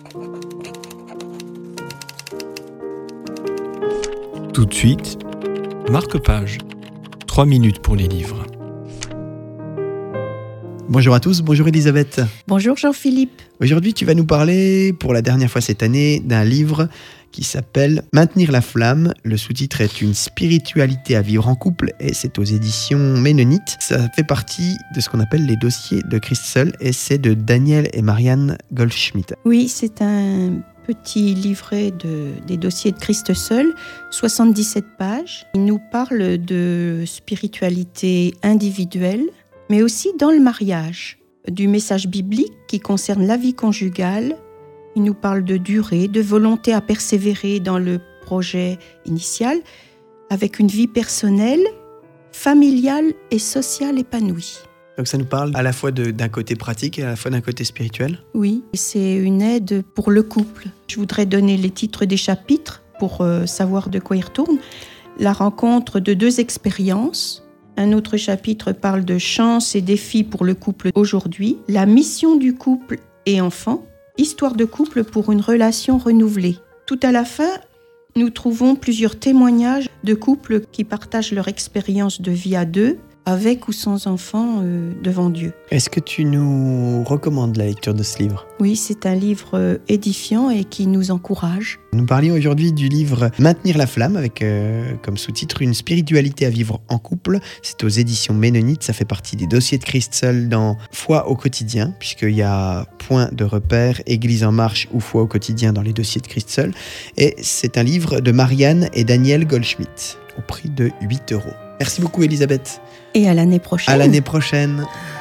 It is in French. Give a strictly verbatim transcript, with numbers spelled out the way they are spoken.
Tout de suite, marque-page. Trois minutes pour les livres. Bonjour à tous, bonjour Elisabeth. Bonjour Jean-Philippe. Aujourd'hui, tu vas nous parler, pour la dernière fois cette année, d'un livre qui s'appelle « Maintenir la flamme ». Le sous-titre est « Une spiritualité à vivre en couple » et c'est aux éditions Ménonite. Ça fait partie de ce qu'on appelle les dossiers de Christ seul et c'est de Daniel et Marianne Goldschmidt. Oui, c'est un petit livret de, des dossiers de Christ seul, soixante-dix-sept pages. Il nous parle de spiritualité individuelle, mais aussi dans le mariage, du message biblique qui concerne la vie conjugale. Il nous parle de durée, de volonté à persévérer dans le projet initial, avec une vie personnelle, familiale et sociale épanouie. Donc ça nous parle à la fois de, d'un côté pratique et à la fois d'un côté spirituel. Oui, c'est une aide pour le couple. Je voudrais donner les titres des chapitres pour euh, savoir de quoi il retourne. La rencontre de deux expériences. Un autre chapitre parle de chances et défis pour le couple aujourd'hui. La mission du couple et enfant. Histoire de couple pour une relation renouvelée. Tout à la fin, nous trouvons plusieurs témoignages de couples qui partagent leur expérience de vie à deux, avec ou sans enfants euh, devant Dieu. Est-ce que tu nous recommandes la lecture de ce livre ? Oui, c'est un livre euh, édifiant et qui nous encourage. Nous parlions aujourd'hui du livre « Maintenir la flamme » avec euh, comme sous-titre « Une spiritualité à vivre en couple ». C'est aux éditions Ménonite, ça fait partie des dossiers de Christ seul dans Foi au quotidien, puisqu'il y a Point de repère, Église en marche ou Foi au quotidien dans les dossiers de Christ seul. Et c'est un livre de Marianne et Daniel Goldschmidt, au prix de huit euros. Merci beaucoup Elisabeth. Et à l'année prochaine. À l'année prochaine.